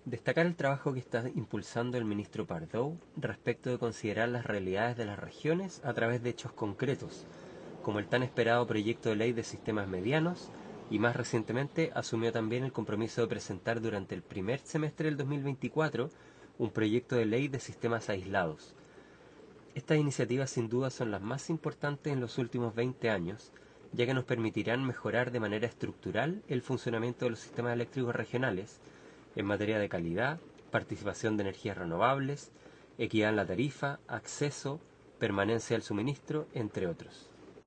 Destacar el trabajo que está impulsando el ministro Pardow respecto de considerar las realidades de las regiones a través de hechos concretos, como el tan esperado proyecto de ley de sistemas medianos, y más recientemente asumió también el compromiso de presentar durante el primer semestre del 2024 un proyecto de ley de sistemas aislados. Estas iniciativas sin duda son las más importantes en los últimos 20 años, ya que nos permitirán mejorar de manera estructural el funcionamiento de los sistemas eléctricos regionales en materia de calidad, participación de energías renovables, equidad en la tarifa, acceso, permanencia del suministro, entre otros.